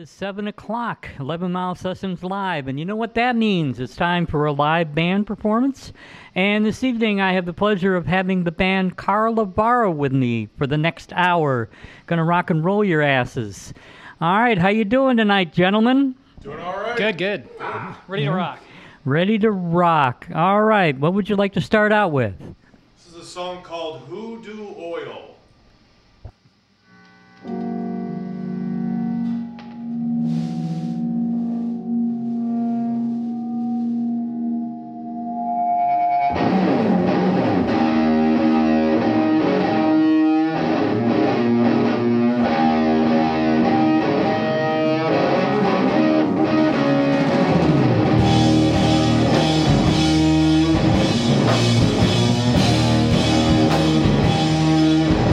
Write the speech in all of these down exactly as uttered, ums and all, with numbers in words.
is seven o'clock, eleven Mile Sessions Live, and you know what that means. It's time for a live band performance. And this evening I have the pleasure of having the band Carla Barra with me for the next hour. Gonna rock and roll your asses. All right, how you doing tonight, gentlemen? Doing all right. Good, good. Ready to rock. Ready to rock. All right, what would you like to start out with? This is a song called Hoodoo Oil. Thank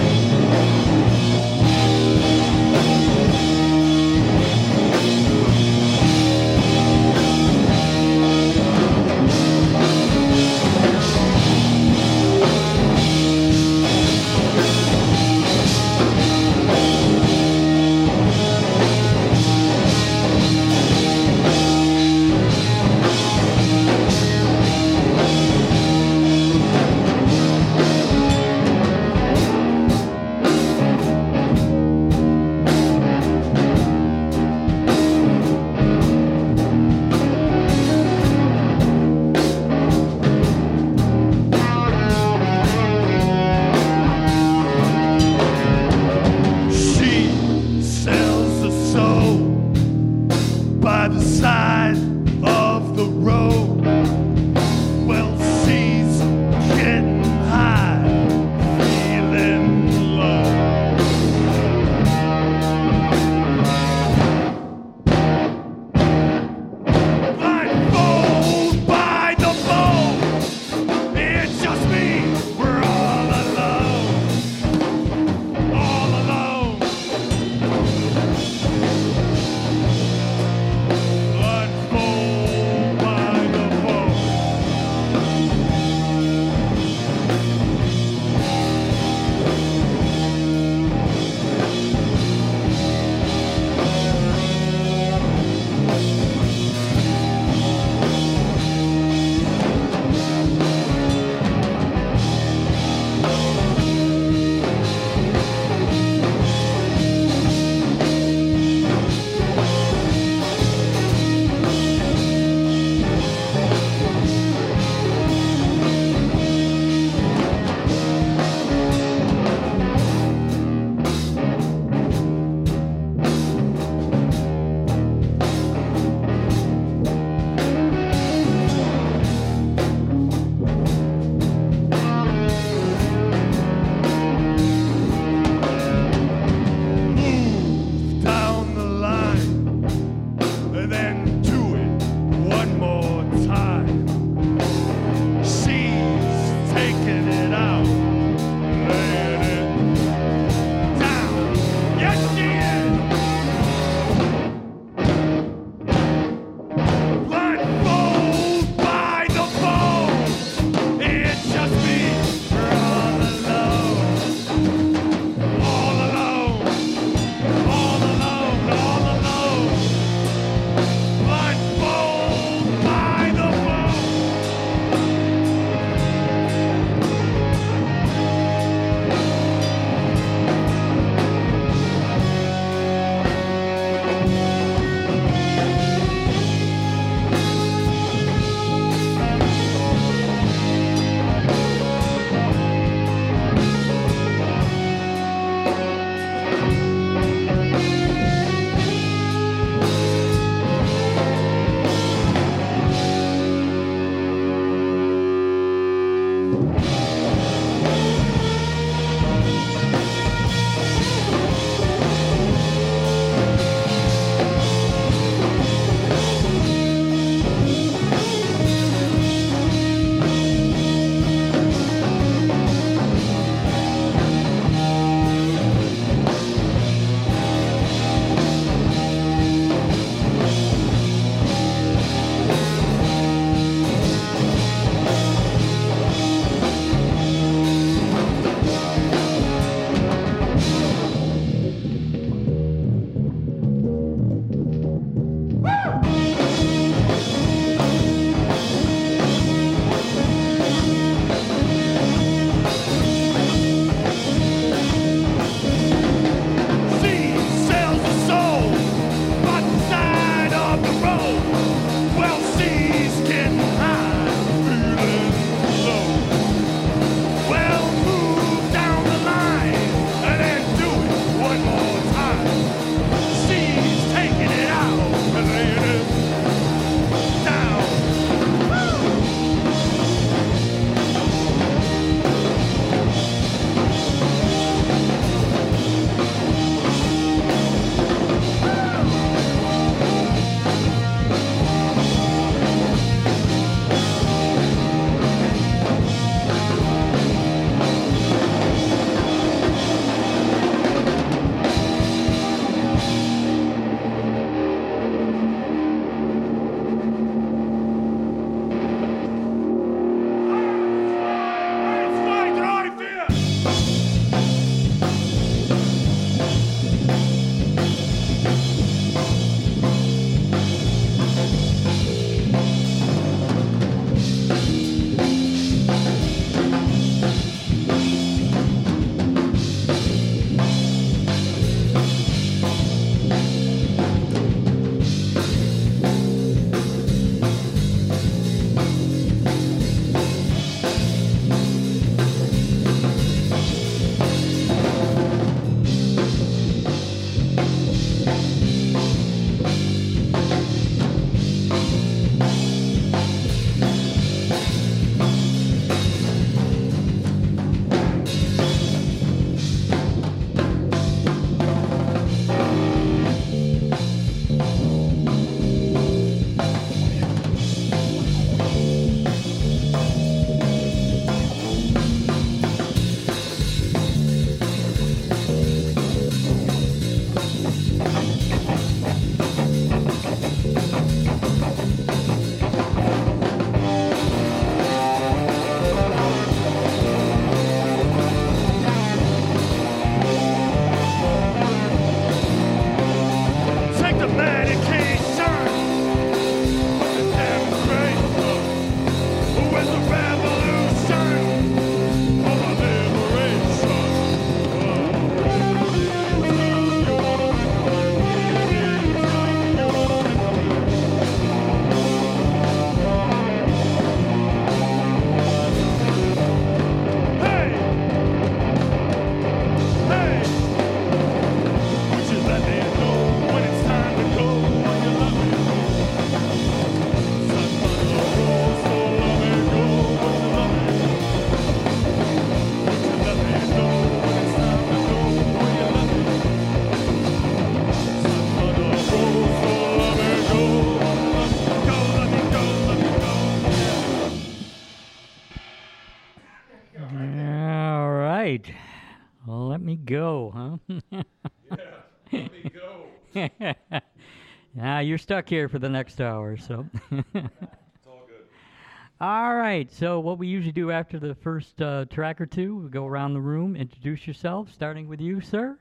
right. Well, let me go, huh? Yeah, let me go. Yeah, you're stuck here for the next hour, so. It's all good. All right. So what we usually do after the first uh, track or two, we go around the room, introduce yourself, starting with you, sir.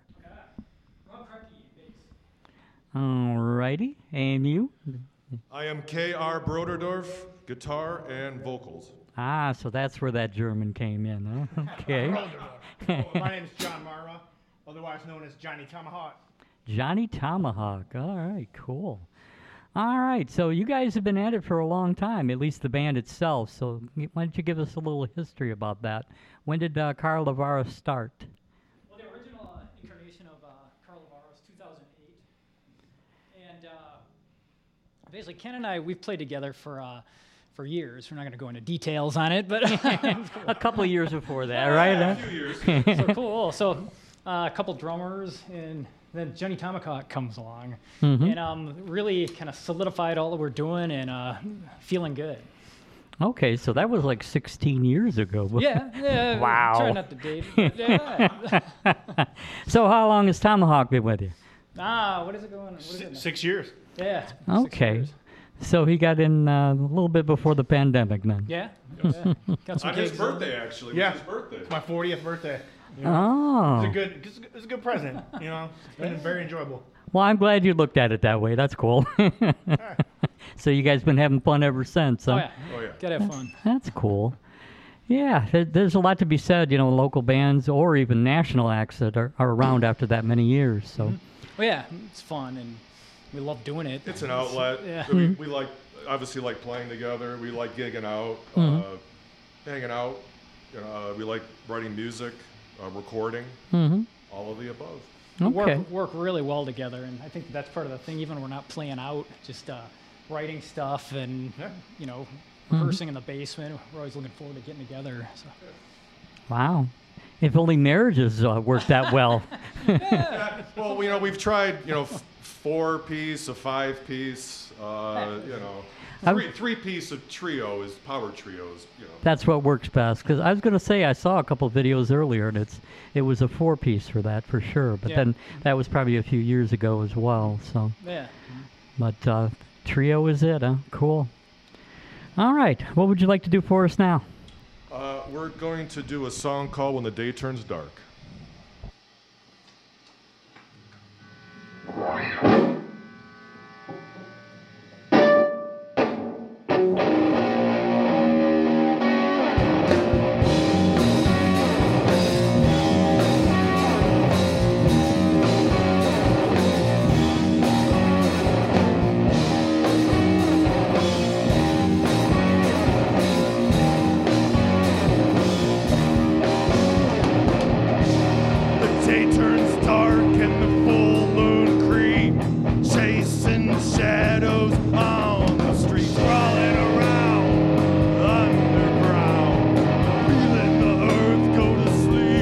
All righty. And you? I am K R Broderdorf, guitar and vocals. Ah, so that's where that German came in, huh? Okay. My name is John Mara, otherwise known as Johnny Tomahawk. Johnny Tomahawk. All right, cool. All right, so you guys have been at it for a long time, at least the band itself. So why don't you give us a little history about that? When did uh, Carl Lavara start? Well, the original uh, incarnation of uh, Carl Lavara was two thousand eight. And uh, basically, Ken and I, we've played together for uh, for years. We're not going to go into details on it, but A couple of years before that, right? A huh? few years. so cool. So uh, a couple drummers, and then Johnny Tomahawk comes along, Mhm. and um, really kind of solidified all that we're doing and uh, feeling good. Okay, so that was like sixteen years ago. Yeah, yeah. Wow. Try not to date. But yeah. So how long has Tomahawk been with you? ah, what is it going? What is it? now? Six years. Yeah. six Okay. years. So he got in uh, a little bit before the pandemic then. Yeah. yeah. Got some On his gigs. birthday, actually. It Yeah. was his birthday. It's my fortieth birthday. You know? Oh. It's a good, it's a good- it's a good present. You know, it's been very enjoyable. Well, I'm glad you looked at it that way. That's cool. So you guys been having fun ever since, huh? Oh yeah. Oh, yeah. Gotta have fun. That's cool. Yeah, there, there's a lot to be said, you know, local bands or even national acts that are, are around after that many years. So, Well, yeah, it's fun and we love doing it. It's an outlet. Yeah. We, we like, obviously, like playing together. We like gigging out, Mhm. uh, hanging out. You know, uh, we like writing music, uh, recording, hmm all of the above. We okay. work, work really well together, and I think that's part of the thing. Even when we're not playing out, just uh, writing stuff and Yeah. you know Mm-hmm. rehearsing in the basement. We're always looking forward to getting together. So. Wow. If only marriages uh, worked that well. Well, you know, we've tried, you know, f- four piece, a five piece, uh, you know, I'm- three three piece of trio is power trios, you know. That's what works best. Because I was going to say I saw a couple videos earlier, and it's it was a four piece for that for sure. But Yeah. then that was probably a few years ago as well. So, Yeah. but uh, trio is it, huh? Cool. All right. What would you like to do for us now? Uh, we're going to do a song called When the Day Turns Dark. The day turns dark and the full moon creeps, chasing shadows on the streets, crawling around underground, feeling the earth go to sleep.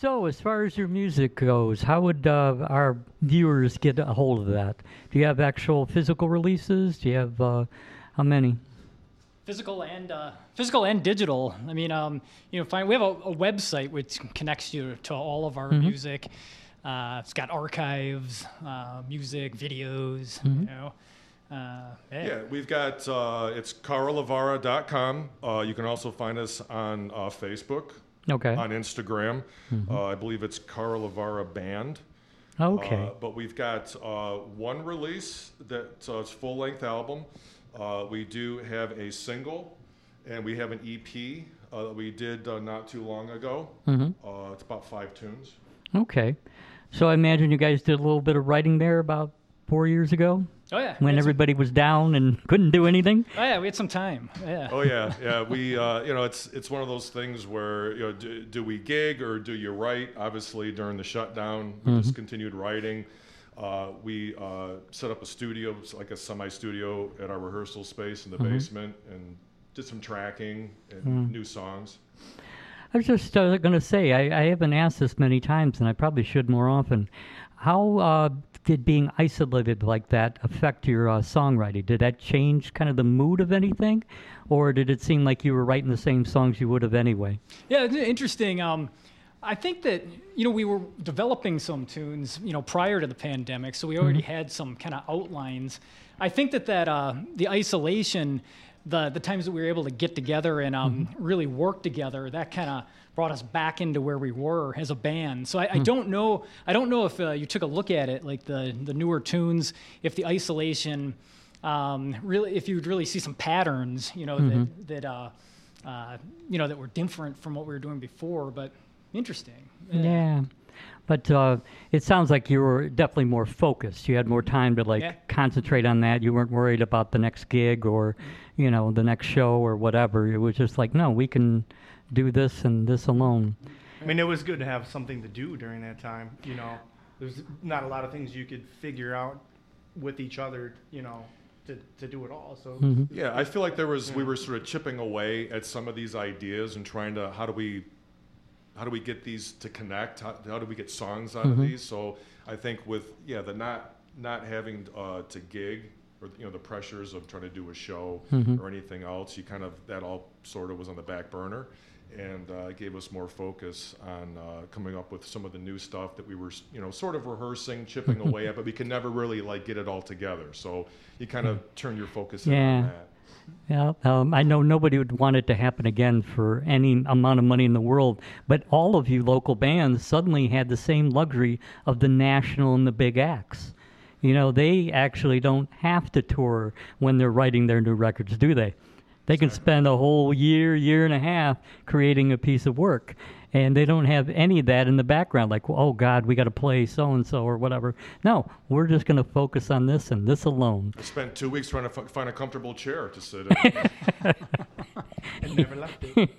So, as far as your music goes, how would uh, our viewers get a hold of that? Do you have actual physical releases? Do you have uh, how many? Physical and uh, physical and digital. I mean, um, you know, fine. We have a, a website which connects you to all of our Mm-hmm. music. Uh, it's got archives, uh, music, videos. Mm-hmm. You know, uh, yeah. Yeah, we've got, uh, it's carl lavara dot com. Uh, you can also find us on uh, Facebook, Okay. on Instagram. Uh, I believe it's Carl Lavara Band. Okay. Uh, but we've got uh, one release that uh, it's full-length album. Uh, we do have a single, and we have an E P uh, that we did uh, not too long ago. Mhm. Uh, it's about five tunes. Okay. So I imagine you guys did a little bit of writing there about four years ago Oh yeah. we when had some- everybody was down and couldn't do anything. Oh yeah, we had some time. Yeah. Oh yeah, yeah. We, uh, you know, it's it's one of those things where you know, do, do we gig or do you write? Obviously, during the shutdown, we just continued writing. Uh, we uh, set up a studio, it's like a semi-studio, at our rehearsal space in the basement, and did some tracking and new songs. I was just uh, going to say, I, I haven't asked this many times, and I probably should more often. How uh, did being isolated like that affect your uh, songwriting? Did that change kind of the mood of anything? Or did it seem like you were writing the same songs you would have anyway? Yeah, it's interesting. Um, I think that, you know, we were developing some tunes, you know, prior to the pandemic, so we already had some kind of outlines. I think that that uh, the isolation, the the times that we were able to get together and um, really work together, that kind of brought us back into where we were as a band. So I, I don't know. I don't know if uh, you took a look at it, like the the newer tunes, if the isolation, um, really, if you'd really see some patterns, you know, that that uh, uh, you know that were different from what we were doing before, but. Interesting. Yeah. But uh, it sounds like you were definitely more focused. You had more time to like Yeah. concentrate on that. You weren't worried about the next gig or, you know, the next show or whatever. It was just like, no, we can do this and this alone. I mean, it was good to have something to do during that time. You know, there's not a lot of things you could figure out with each other, you know, to, to do it all. So, Yeah, I feel like there was we were sort of chipping away at some of these ideas and trying to how do we how do we get these to connect? How, how do we get songs out of these? So I think with yeah the not not having uh, to gig or you know the pressures of trying to do a show or anything else, you kind of that all sort of was on the back burner, and uh, gave us more focus on uh, coming up with some of the new stuff that we were you know sort of rehearsing, chipping away at, but we could never really like get it all together. So you kind of turn your focus in Yeah. on that. Yeah, um, I know nobody would want it to happen again for any amount of money in the world, but all of you local bands suddenly had the same luxury of the national and the big acts. You know, they actually don't have to tour when they're writing their new records, do they? They can spend a whole year, year and a half creating a piece of work, and they don't have any of that in the background, like, oh, God, we got to play so-and-so or whatever. No, we're just going to focus on this and this alone. I spent two weeks trying to f- find a comfortable chair to sit in. and never left it.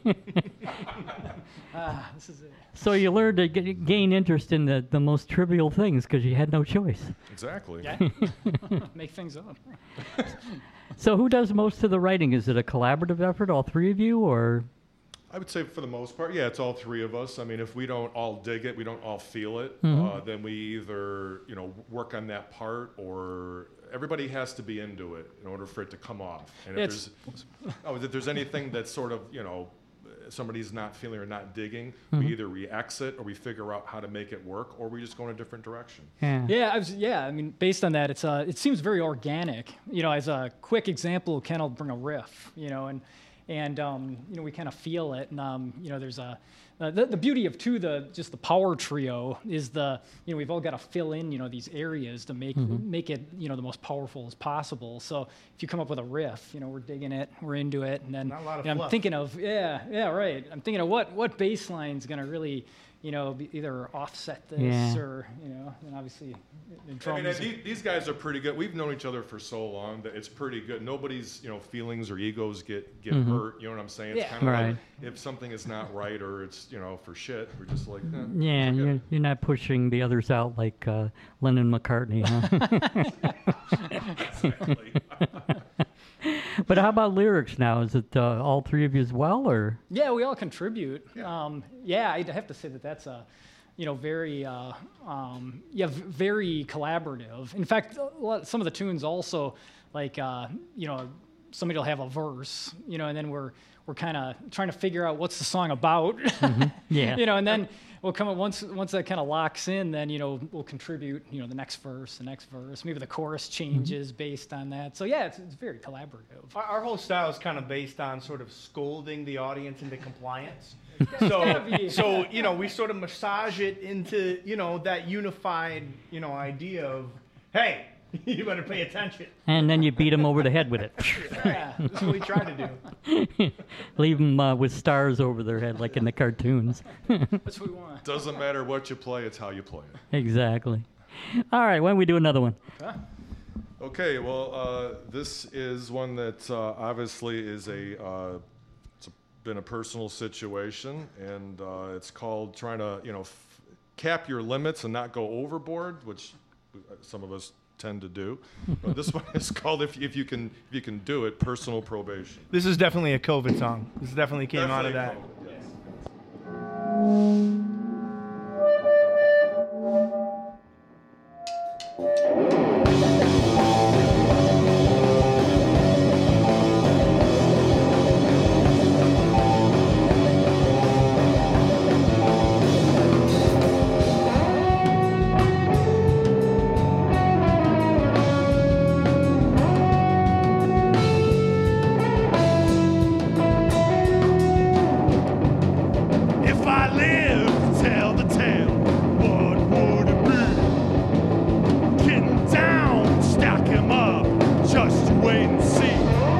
Ah, this is it. So you learned to g- gain interest in the, the most trivial things because you had no choice. Exactly. Yeah. Make things up. So who does most of the writing? Is it a collaborative effort, all three of you, or? I would say for the most part, yeah, it's all three of us. I mean, if we don't all dig it, we don't all feel it, Mm-hmm. uh, then we either, you know, work on that part or everybody has to be into it in order for it to come off. And if It's- there's, oh, if there's anything that's sort of, you know, somebody's not feeling or not digging, Mm-hmm. we either re-exit or we figure out how to make it work or we just go in a different direction. Yeah. Yeah, I was, yeah. I mean, based on that, it's uh, it seems very organic. You know, as a quick example, Ken will bring a riff. You know, and and um, you know we kind of feel it. And um, you know, there's a uh, the, the beauty of too the just the power trio is the you know we've all got to fill in you know these areas to make make it you know the most powerful as possible. So if you come up with a riff, you know we're digging it, we're into it, and then Not a lot of you know, I'm fluff. thinking of yeah yeah right. I'm thinking of what what bass line's gonna really you know be either offset this Yeah. or you know and obviously the I drums. mean, and these, these guys are pretty good. We've known each other for so long that it's pretty good. Nobody's, you know, feelings or egos get, get hurt. You know what I'm saying? It's Yeah. kind of Right. like if something is not right or it's, you know, for shit, we're just like, eh, Yeah, forget you're, it. you're not pushing the others out like uh, Lennon McCartney, huh? Exactly. But how about lyrics now? Is it uh, all three of you as well, or? Yeah, we all contribute. Yeah. Um, yeah, I'd have to say that that's a you know, very, uh, um, yeah, v- very collaborative. In fact, a lot, some of the tunes also, like, uh, you know, somebody will have a verse, you know, and then we're we're kind of trying to figure out what's the song about, Yeah. you know, and then we'll come up once once that kind of locks in, then you know we'll contribute, you know, the next verse, the next verse, maybe the chorus changes based on that. So yeah, it's, it's very collaborative. Our, our whole style is kind of based on sort of scolding the audience into compliance. gotta So, be- so you know, we sort of massage it into, you know, that unified, you know, idea of, hey, you better pay attention. And then you beat them over the head with it. Yeah. That's what we try to do. Leave them uh, with stars over their head like in the cartoons. That's what we want. Doesn't matter what you play, it's how you play it. Exactly. All right, why don't we do another one? Okay, well, uh, this is one that uh, obviously is a, uh, it's a, been a personal situation, and uh, it's called trying to, you know, f- cap your limits and not go overboard, which some of us tend to do. But this one is called, if, if you can if you can do it, personal probation. This is definitely a COVID song. This definitely came out of that. Definitely yes. If I live to tell the tale, what would it be? Getting down, stack 'em up, just to wait and see.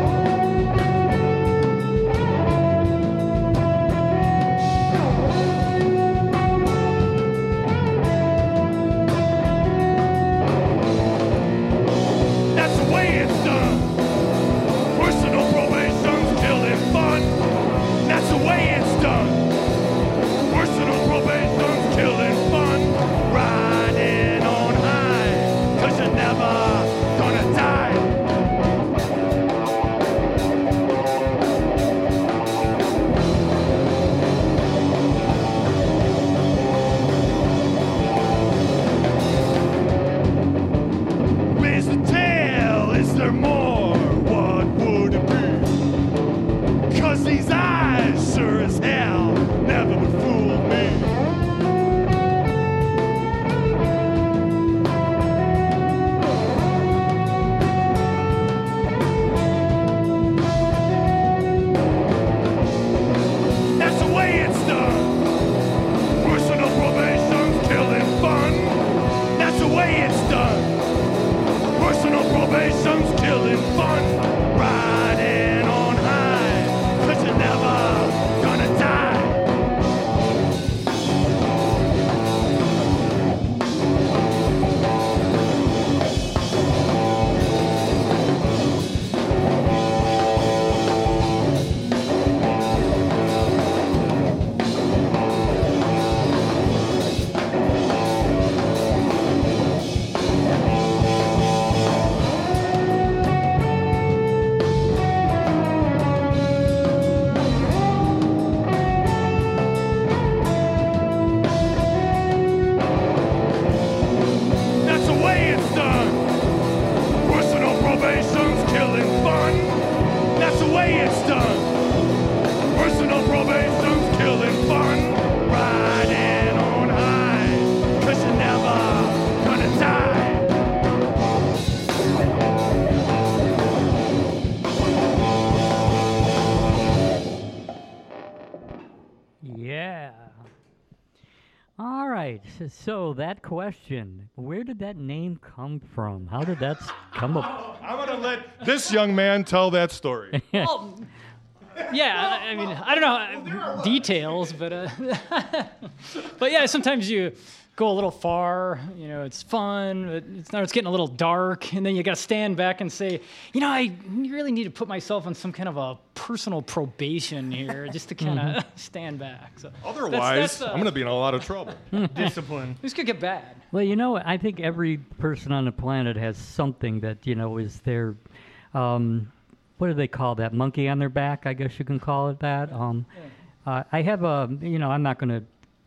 That's the way it's done. Personal probation's killing fun. That's the way it's done. Personal probation's killing fun. Riding on high, cause you're never gonna die. Where's the tail? Is there more? What would it be? Cause these eyes sure as hell never would fool me. That's the way it's done. Personal probation's killing fun. That's the way it's done. Personal probation's killing fun. Riding on high, cause you're never gonna die. That's the way it's done. Personal probation's killing fun. That's the way it's done. Personal probation's killing fun. Riding on high, cause you're never gonna die. Yeah. All right. So that question, where did that name come from? How did that s- come up? I'm gonna let this young man tell that story. Well, yeah, I I mean, I don't know uh, details, but uh, but yeah, sometimes you go a little far. You know, it's fun. But it's now it's getting a little dark, and then you got to stand back and say, you know, I really need to put myself on some kind of a personal probation here, just to kind of stand back. So Otherwise, that's, that's, uh, I'm gonna be in a lot of trouble. Discipline. this could get bad. Well, you know, I think every person on the planet has something that, you know, is their, um, what do they call that? Monkey on their back, I guess you can call it that. Um, uh, I have a, you know, I'm not going to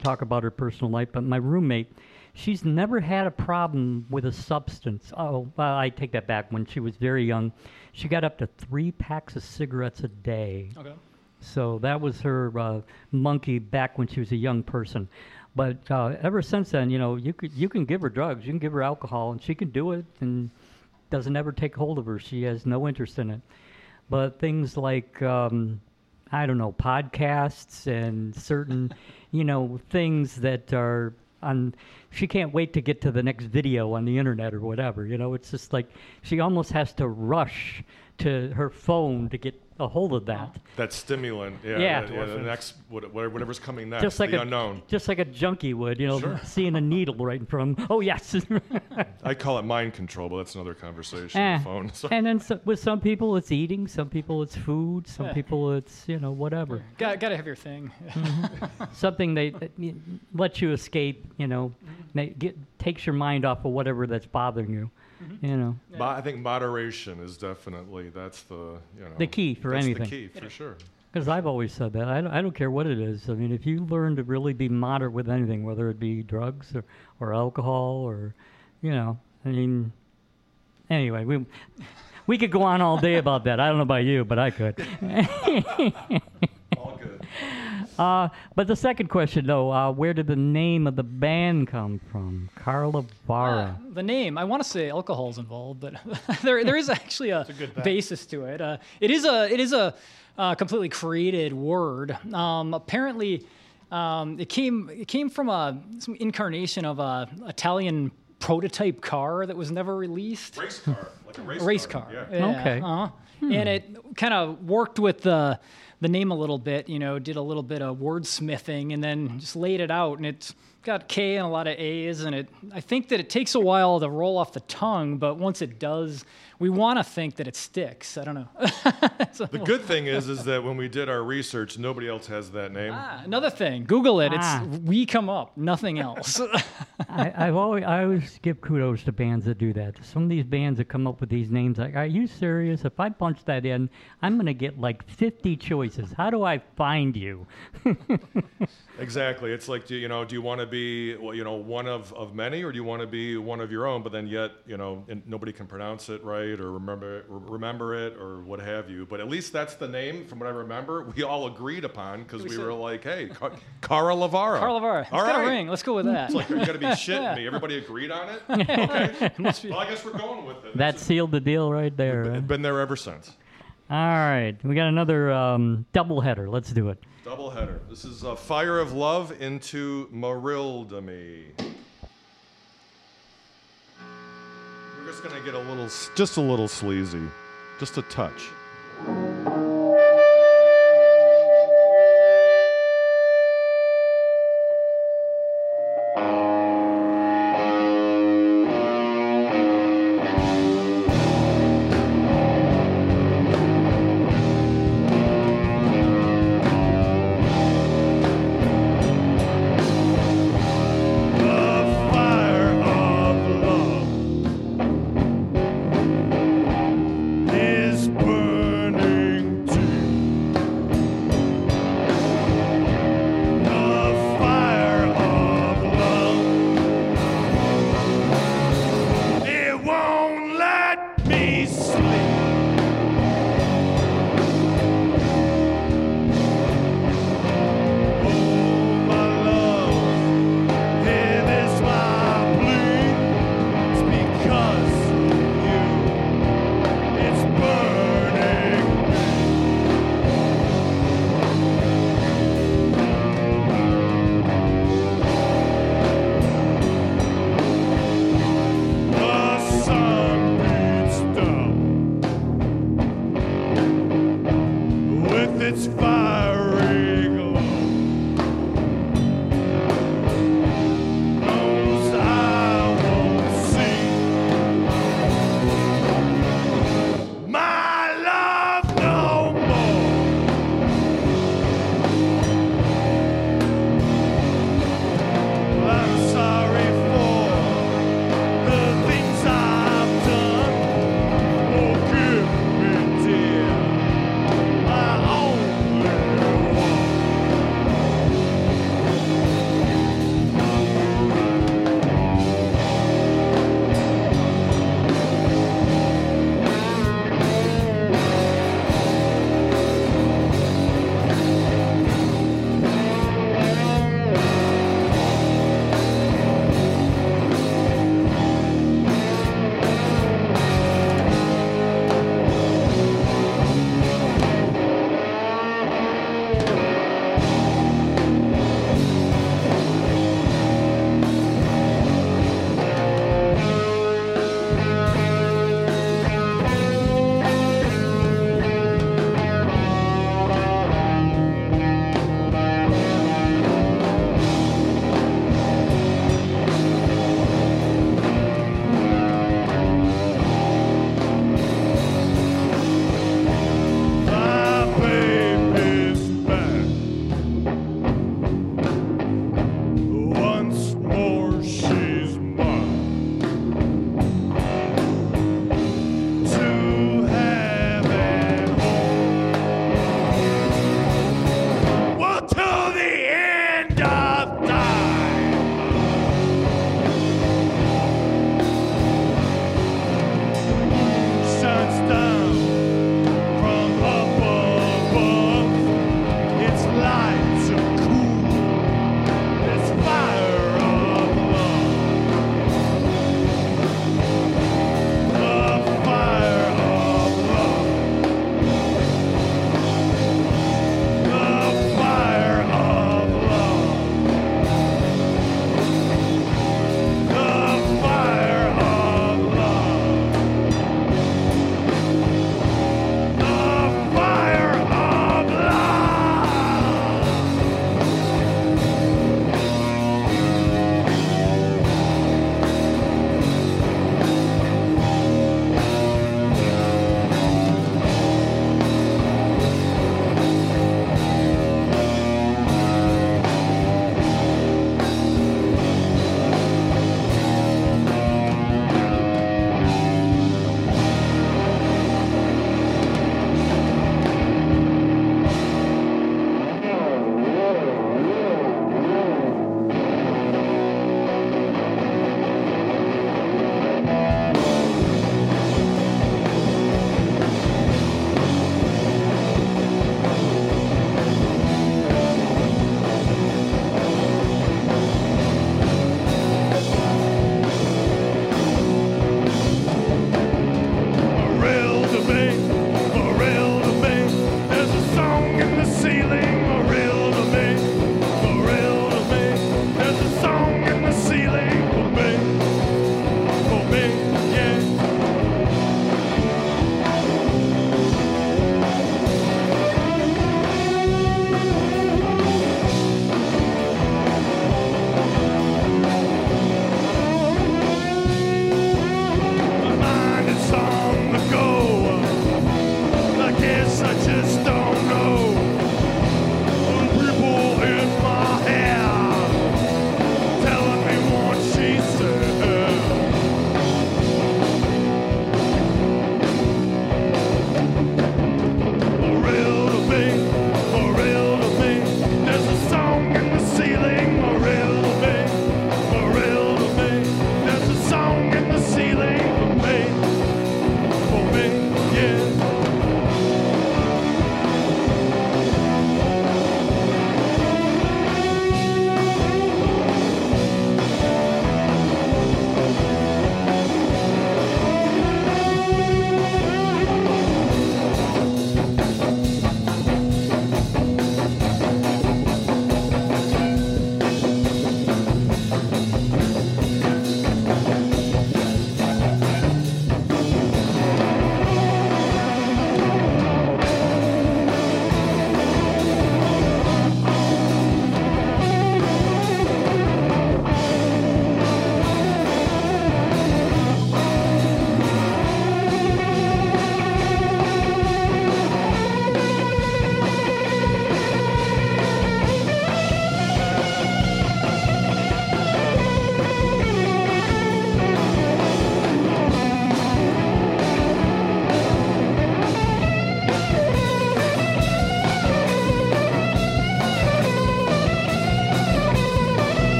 talk about her personal life, but my roommate, she's never had a problem with a substance. Oh, well, I take that back. When she was very young, she got up to three packs of cigarettes a day. Okay. So that was her uh, monkey back when she was a young person. But uh, ever since then, you know, you could you can give her drugs, you can give her alcohol, and she can do it, and doesn't ever take hold of her. She has no interest in it. But things like um, I don't know, podcasts and certain, you know, things that are on. She can't wait to get to the next video on the internet or whatever. You know, it's just like she almost has to rush to her phone to get a hold of that. That stimulant, yeah, Yeah. that- yeah, the next what- whatever's coming next, Just like the a unknown. just like a junkie would, you know, Sure. seeing a needle right in front of him. Oh yes. I call it mind control, but that's another conversation. Eh. The phone. So- And then so, with some people it's eating, some people it's food, some Yeah. people it's, you know, whatever. Got got to have your thing. Something they, that y- lets you escape, you know, ma- get, takes your mind off of whatever that's bothering you, you know. Mo- I think moderation is definitely that's the you know The key for that's anything. the key for sure. Because I've always said that. I don't, I don't care what it is. I mean, if you learn to really be moderate with anything, whether it be drugs or, or alcohol or, you know, I mean, anyway, we we could go on all day about that. I don't know about you, but I could. All good. Uh, but the second question, though, uh, where did the name of the band come from? Carla Vara. Uh, the name, I want to say alcohol's involved, but there there is actually a, good bet. basis to it. Uh, it is a it is a uh, completely created word. Um, apparently, um, it came it came from a some incarnation of a Italian prototype car that was never released. Race car, like a race, A race car. car. Yeah. Okay. Uh-huh. And it kind of worked with the the name a little bit, you know, did a little bit of wordsmithing and then just laid it out, and it's got K and a lot of A's, and it I think that it takes a while to roll off the tongue, but once it does, we want to think that it sticks. I don't know. So- The good thing is, is that when we did our research, nobody else has that name. Ah, another thing, Google it. Ah. It's we come up, nothing else. I, I've always I always give kudos to bands that do that. Some of these bands that come up with these names, like, are you serious? If I punch that in, I'm gonna get like fifty choices. How do I find you? Exactly. It's like, do you know, do you want to be, well, you know, one of, of many, or do you want to be one of your own? But then yet, you know, and nobody can pronounce it right or remember it, remember it or what have you. But at least that's the name, from what I remember, we all agreed upon because We we said- were like, hey, Car- Cara Lavara. Carl Lavara, it's All got right. a ring. Let's go with that. It's like, you're going to be shitting me. Everybody agreed on it? Okay. Must be- Well, I guess we're going with it. That sealed the deal right there. huh? It's been there ever since. All right, we got another um, double header. Let's do it. Double header. This is uh, Fire of Love into Marildamy. We're just gonna get a little, s- just a little sleazy, just a touch. The fire of love is burning.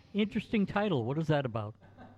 Interesting title. What is that about?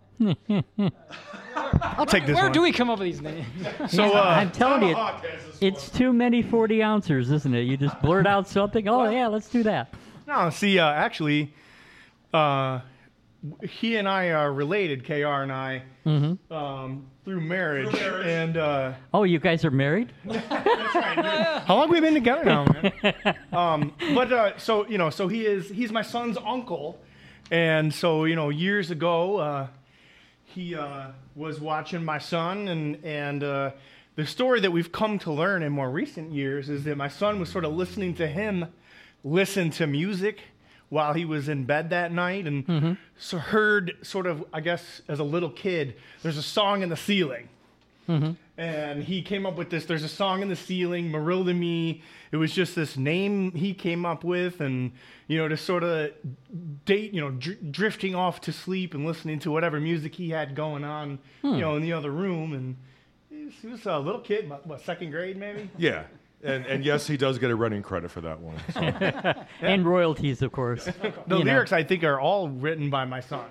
I'll take this Where one. do we come up with these names? So, uh, I'm telling you, Tomahawk has this it's one. too many forty ounces, isn't it? You just blurt out something. Oh, yeah, let's do that. no, see, uh, actually, uh, he and I are related, K R and I, um, through marriage. Through marriage. And uh, Oh, you guys are married? how long have we been together now, man? um, but uh, so you know, so he is he's my son's uncle, and so you know, years ago, uh, he uh, was watching my son, and and uh, the story that we've come to learn in more recent years is that my son was sort of listening to him listen to music while he was in bed that night, and so heard sort of, I guess, as a little kid, there's a song in the ceiling. And he came up with this, there's a song in the ceiling, Marilda Me. It was just this name he came up with, and, you know, to sort of date, you know, dr- drifting off to sleep and listening to whatever music he had going on, you know, in the other room. And he was, he was a little kid, what, what, second grade maybe? Yeah. And, and yes, he does get a running credit for that one. So. And royalties, of course. The You know. lyrics, I think, are all written by my son.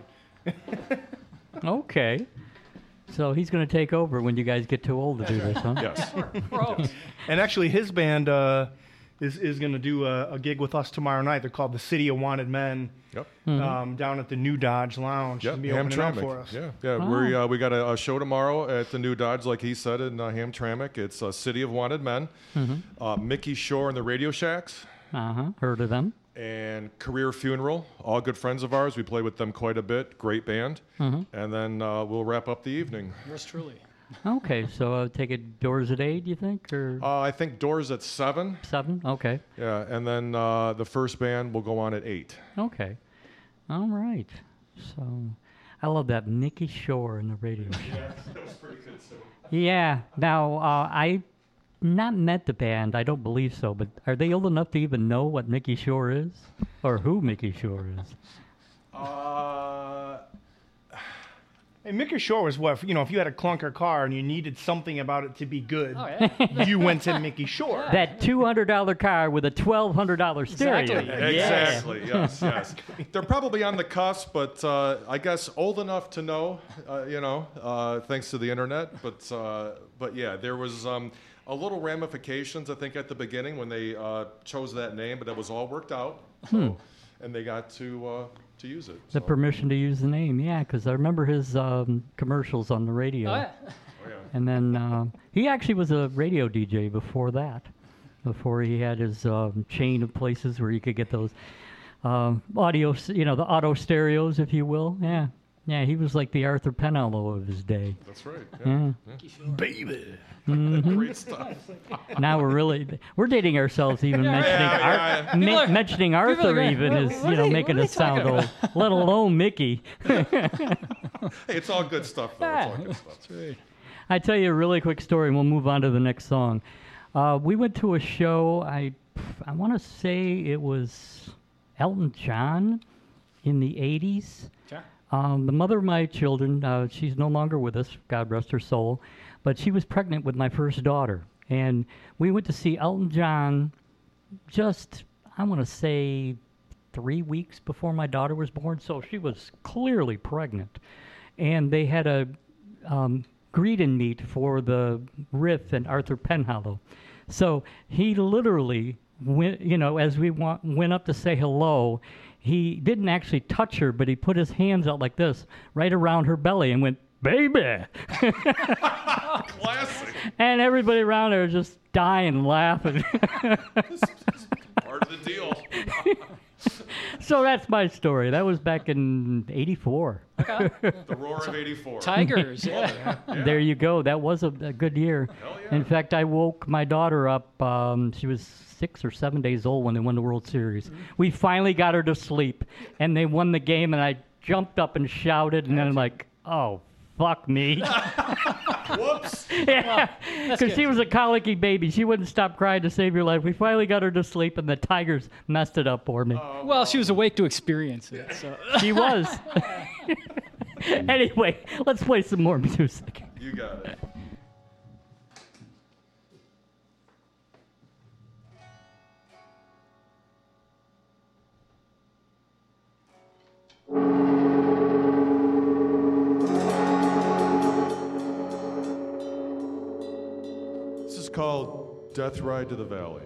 Okay. So he's going to take over when you guys get too old to do this, huh? Yes. Gross. And actually, his band uh, is is going to do a, a gig with us tomorrow night. They're called the City of Wanted Men, Yep. um, down at the New Dodge Lounge. Yep. They'll be opening up Hamtramck. for us. Yeah. Yeah. We uh, we got a, a show tomorrow at the New Dodge, like he said, in uh, Hamtramck. It's uh, City of Wanted Men. Uh, Mickey Shore and the Radio Shacks. Uh-huh. Heard of them. And Career Funeral, all good friends of ours. We play with them quite a bit. Great band. And then uh, we'll wrap up the evening. Yours truly. Okay, so uh, take it doors at eight, you think, or Uh, I think doors at seven. seven? Okay. Yeah, and then uh, the first band will go on at eight. Okay. All right. So I love that Mickey Shore in the radio show. Yeah, that was pretty good too. Yeah. Now, uh, I not met the band. I don't believe so. But are they old enough to even know what Mickey Shore is, or who Mickey Shore is? Uh, Hey, Mickey Shore was what, you know, if you had a clunker car and you needed something about it to be good, Oh, yeah. you went to Mickey Shore. That two hundred dollar car with a twelve hundred dollar stereo. Exactly. exactly. Yes. Yes. They're probably on the cusp, but uh, I guess old enough to know. Uh, you know, uh, thanks to the internet. But uh, but yeah, there was um, a little ramifications, I think, at the beginning when they uh, chose that name, but it was all worked out. So, and they got to uh, to use it. The so. permission to use the name, yeah, because I remember his um, commercials on the radio. Oh, yeah. Oh, yeah. And then uh, he actually was a radio D J before that, before he had his um, chain of places where you could get those um, audio, s- you know, the auto stereos, if you will. Yeah, yeah, he was like the Arthur Penello of his day. That's right. Yeah. Yeah. Baby. Great stuff. Now we're really we're dating ourselves, even mentioning yeah, Ar- yeah, yeah. men- People are- mentioning people are Arthur going, even "What- is what you are know they- making what are us they talking sound old, let alone Mickey. Hey, it's all good stuff, though. It's all good stuff. I tell you a really quick story, and we'll move on to the next song. Uh, we went to a show. I I want to say it was Elton John in the eighties. Sure. Um, the mother of my children, uh, she's no longer with us, God rest her soul, but she was pregnant with my first daughter. And we went to see Elton John just, I want to say, three weeks before my daughter was born. So she was clearly pregnant. And they had a um, greet and meet for the riff and Arthur Penhallow. So he literally went, you know, as we wa- went up to say hello, he didn't actually touch her, but he put his hands out like this, right around her belly, and went, "Baby!" Classic. And everybody around her was just dying laughing. Part of the deal. So that's my story. That was back in eighty-four. The roar of eighty-four. Tigers. Yeah. Yeah. There you go. That was a, a good year. Hell yeah. In fact, I woke my daughter up. Um, she was six or seven days old when they won the World Series. Mm-hmm. We finally got her to sleep, and they won the game, and I jumped up and shouted, and then I'm like, oh, fuck me. Whoops. Yeah, because she was a colicky baby. She wouldn't stop crying to save your life. We finally got her to sleep, and the Tigers messed it up for me. Well, she was awake to experience it. So. She was. Anyway, let's play some more music. You got it. Thank Death Ride to the Valley.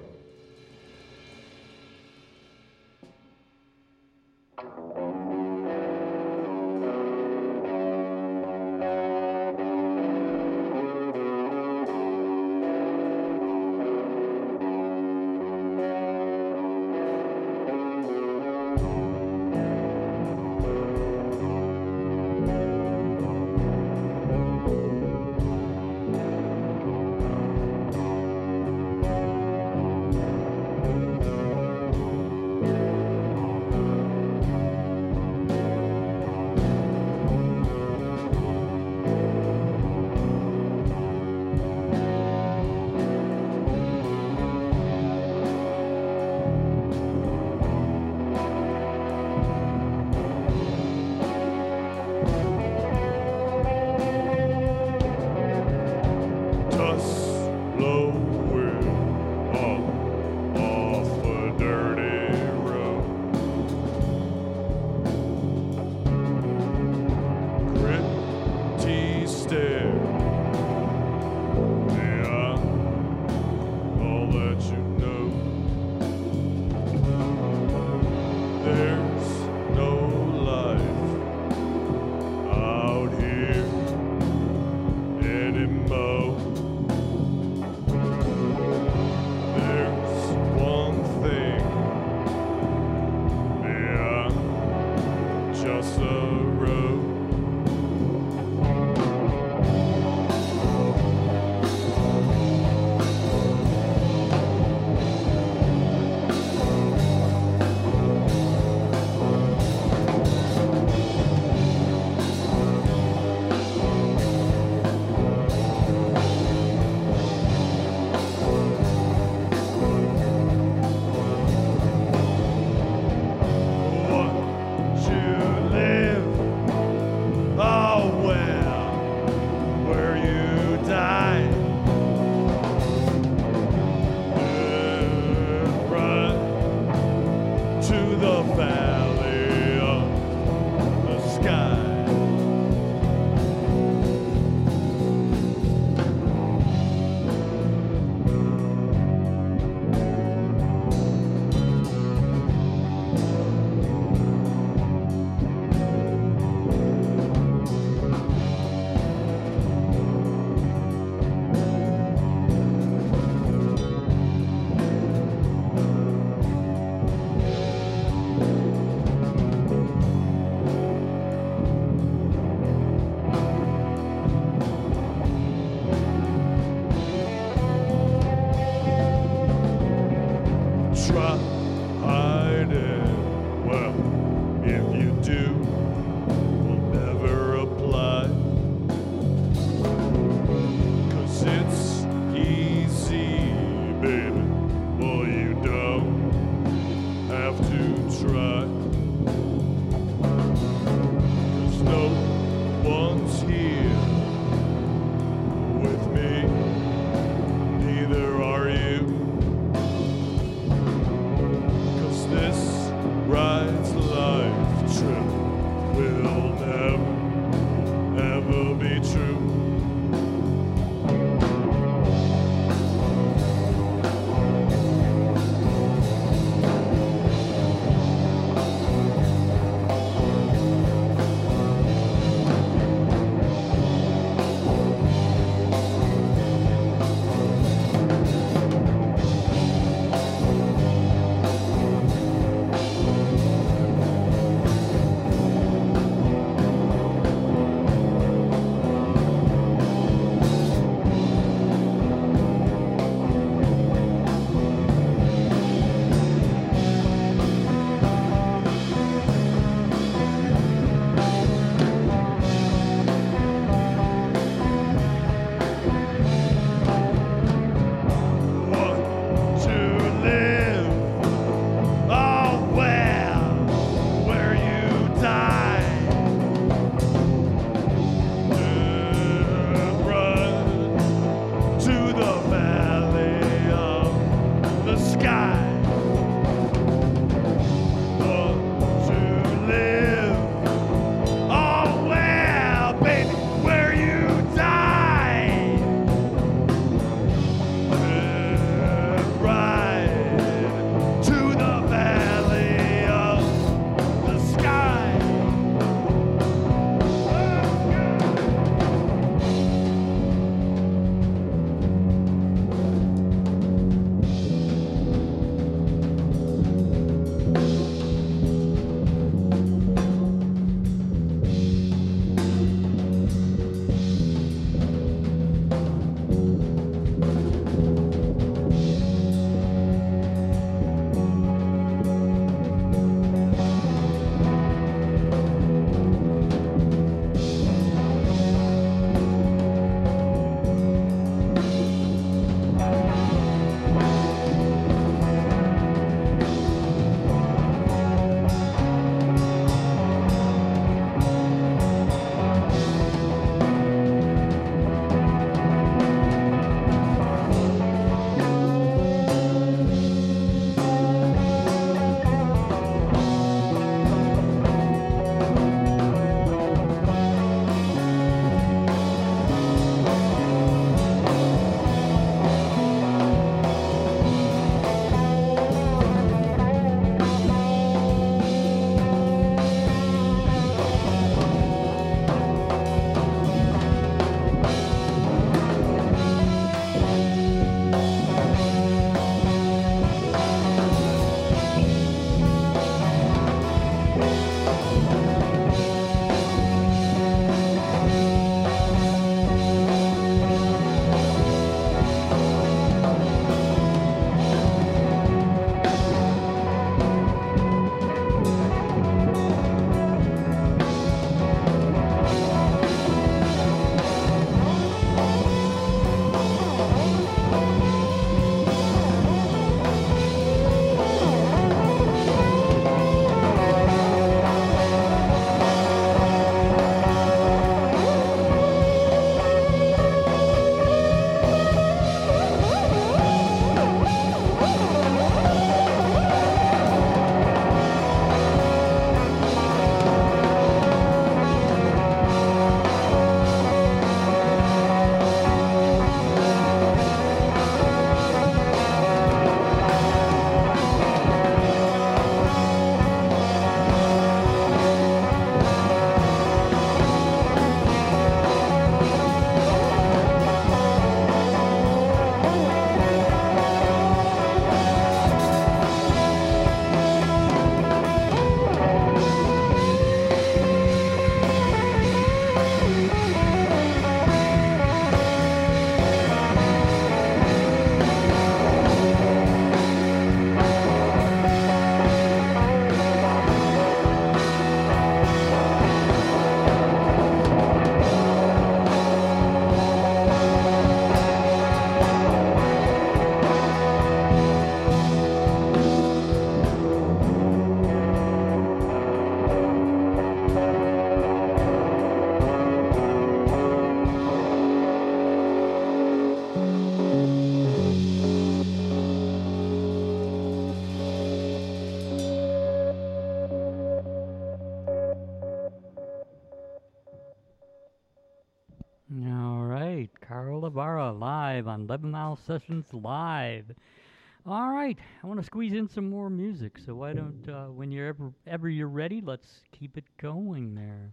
Barra live on eleven Mile Sessions Live. All right, I want to squeeze in some more music, so why don't, uh, when you're ever, ever you're ready, let's keep it going there.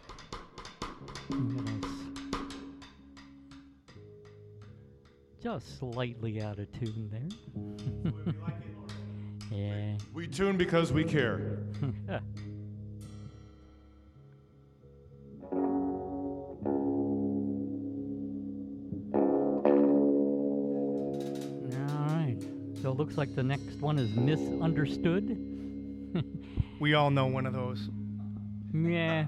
Look at us. Just slightly out of tune there. Yeah. We tune because we care. So it looks like the next one is Misunderstood. We all know one of those. Yeah.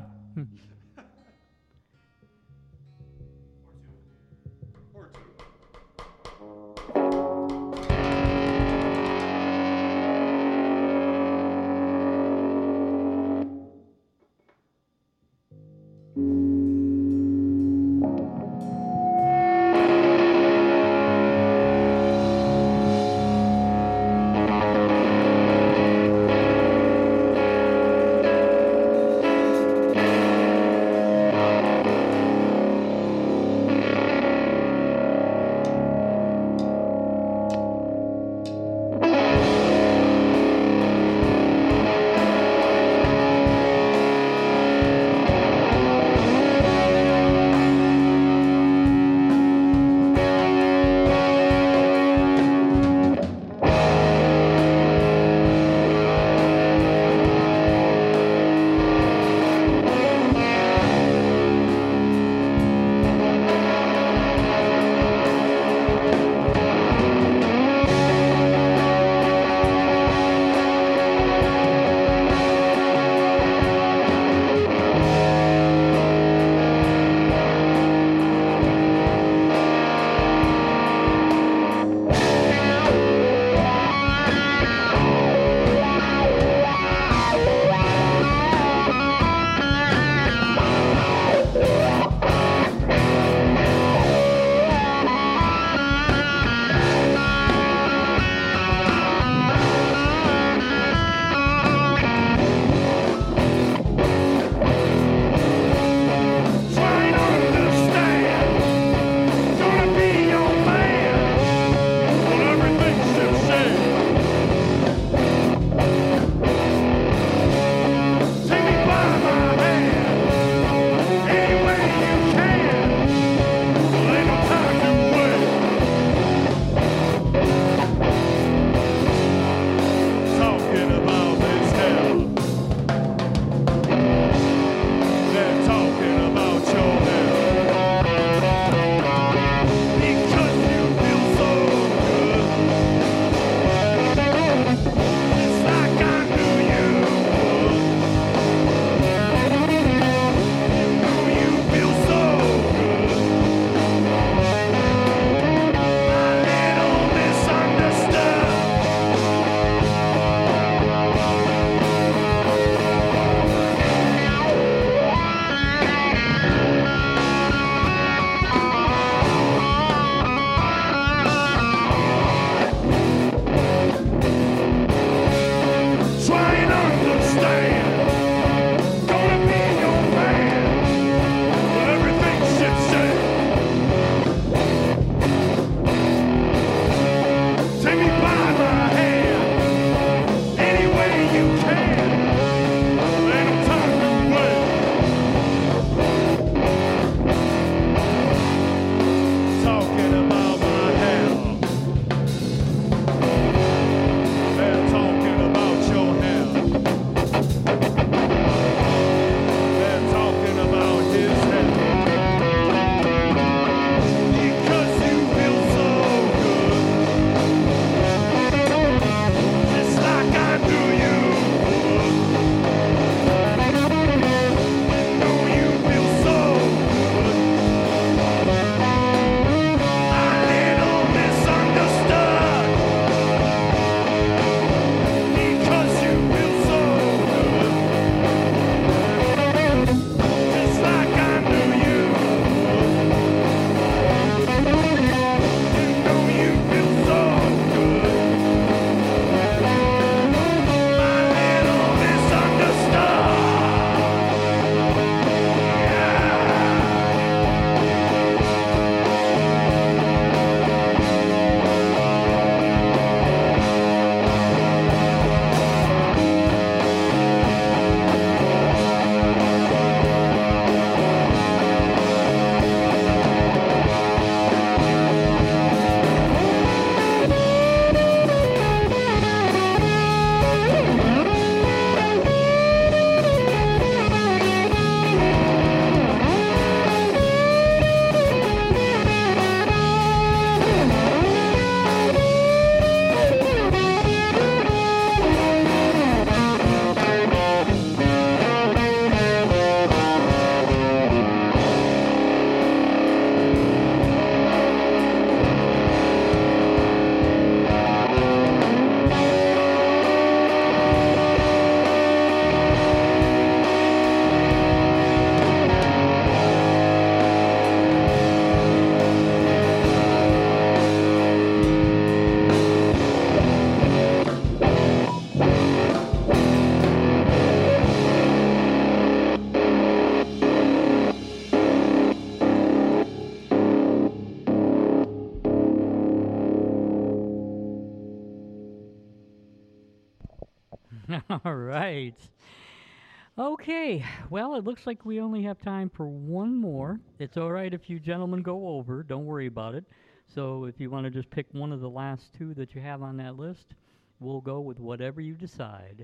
All right. Okay. Well, it looks like we only have time for one more. It's all right if you gentlemen go over. Don't worry about it. So if you want to just pick one of the last two that you have on that list, we'll go with whatever you decide.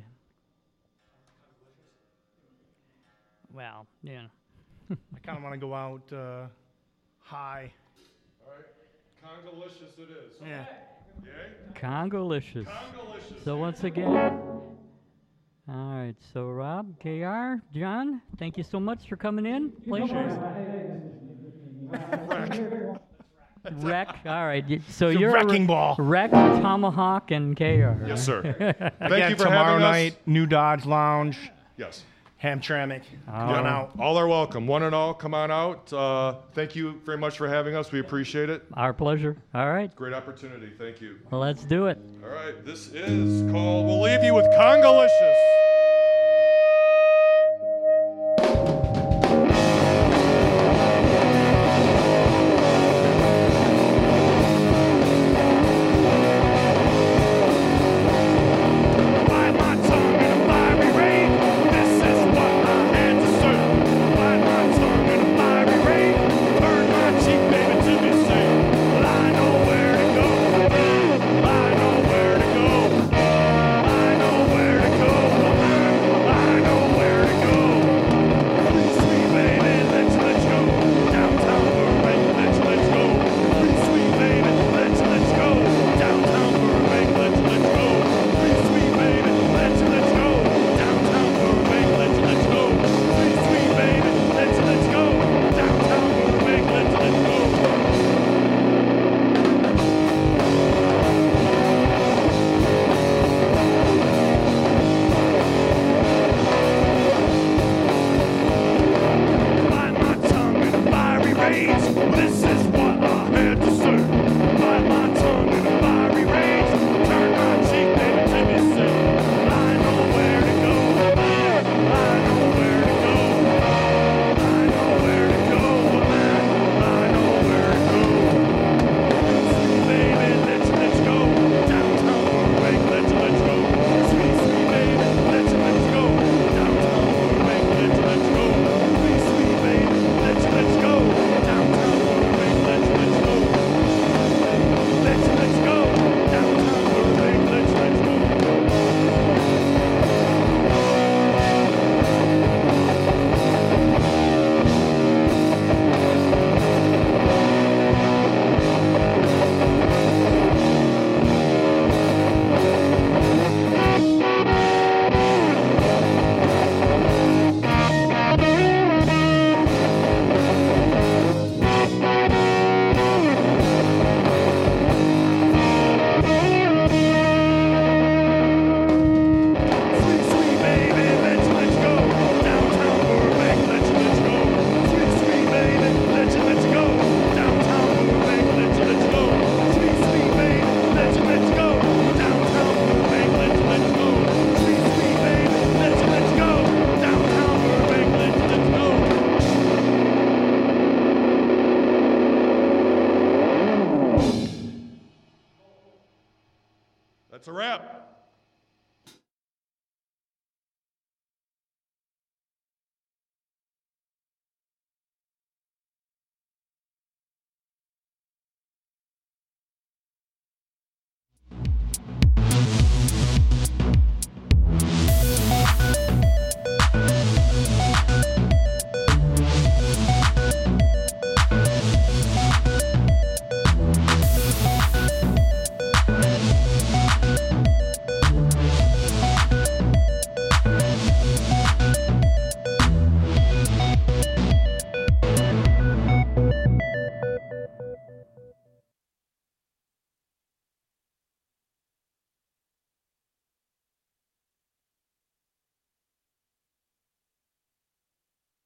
Well, yeah. I kind of want to go out uh, high. All right. Congolicious it is. Yeah. Yay? Congolicious. Congolicious. So once again, all right. So Rob, K R, John, thank you so much for coming in. Pleasure. Wreck. All right. y- So It's a you're wrecking a ball. Wreck, Tomahawk, and K R. Yes, sir. Thank Again, you for tomorrow having night, us. New Dodge Lounge, Yes. Hamtramck. All Come on right. out. All are welcome. One and all, come on out. Uh, thank you very much for having us. We appreciate it. Our pleasure. All right. Great opportunity. Thank you. Well, let's do it. All right. This is called We'll Leave You with Congolicious. Bite my tongue in a fiery rain. This is what I had to serve. Bite my tongue in a fiery rain. Burn my cheek, baby, to be seen. Well, I know where to go. I know where to go. I know where to go. I know where to go. Sweet, sweet baby, let's let's go. Downtown Burbank, let's let's go. Sweet, sweet baby, let's let's go. Downtown Burbank, let's let's go. Sweet, sweet baby, let's let's go. Downtown Burbank, let's let's go. Sweet, sweet baby, let's let's go. Downtown Burbank, let's let's go. Bite my tongue in a fiery rage. This is what I had to serve. Bite my tongue in a fiery rage. Turn my cheek, baby, to be seen. I know where to go. I know where to go. I know where to go. I know where to go. Sweet baby, let's let's go. Downtown Burbank, let's let's go. Sweet sweet baby, let's let's go. Downtown Burbank, let's let's go. Sweet sweet baby, let's let's go. Downtown Burbank, let's let's go. Let's let's go. Downtown Burbank, let's let's go. Sweet, sweet baby, let's let's go. Downtown Burbank, let's let's go. Sweet, sweet baby, let's let's go. Downtown Burbank, let's let's go. Sweet, sweet baby, let's let's go. Downtown Burbank, let's let's go. Sweet, sweet baby, let's let's go. Downtown Burbank, let's let's go. That's a wrap.